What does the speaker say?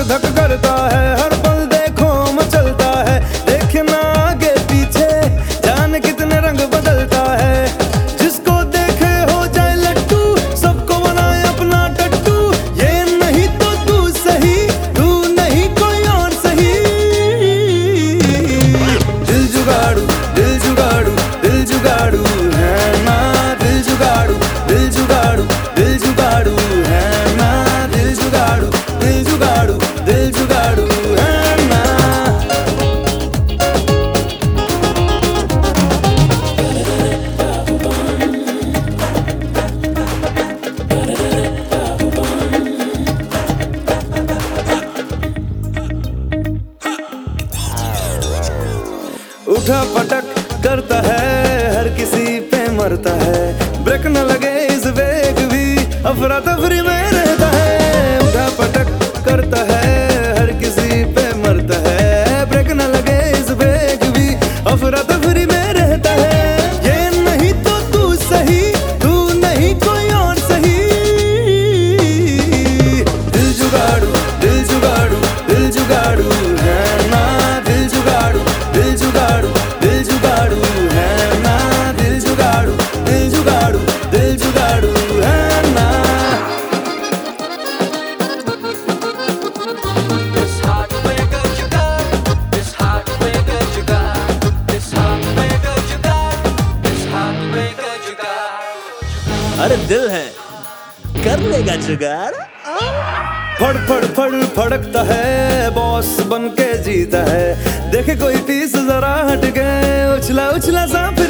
धक करता है, हर पल देखो मचलता है। देखे ना आगे पीछे, जाने कितने रंग बदलता है। जिसको देखे हो जाए लट्टू, सबको बनाए अपना टट्टू। ये नहीं तो तू सही, तू नहीं कोई और सही। दिल जुगाड़ू, दिल जुगाड़ू, दिल जुगाड़ू है ना। दिल जुगाड़ू, दिल जुगाड़ू, दिल जुगाड़ू है ना। दिल जुगाड़ू, दिल जुगाड़ू, दिल जुगाड़ू है ना। उठा पटक करता है, हर किसी पे मरता है। ब्रेक न लगे इस वेग भी, अफरा तफरी में रहता है। उठा पटक करता है, हर किसी पे मरता है। ब्रेक न लगे इस वेग भी, अफरा तफरी में रहता है। ये नहीं तो तू सही, तू नहीं कोई और सही। दिल जुगाड़ू, दिल जुगाड़ू, दिल जुगाड़ू है ना। दिल जुगाड़ू, दिल जुगाड़ू, दिल जुगाड़ू है ना। दिल जुगाड़ू, दिल जुगाड़ू, दिल जुगाड़ू है ना। This heart mega jugaad, this heart mega jugaad, this heart mega jugaad, this heart mega jugaad. अरे दिल है कर लेगा जुगाड़। फड़ फड़ फड़ फड़कता है, बॉस बन के जीता है। देखे कोई पीस जरा हट गए, उछला उछला सा